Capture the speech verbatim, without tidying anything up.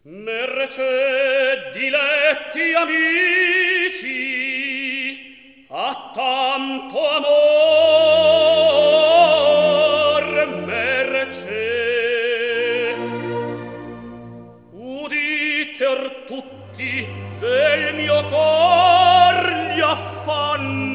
Mercè, diletti amici, a tanto amor, mercè. Uditer tutti del mio cor gli affanni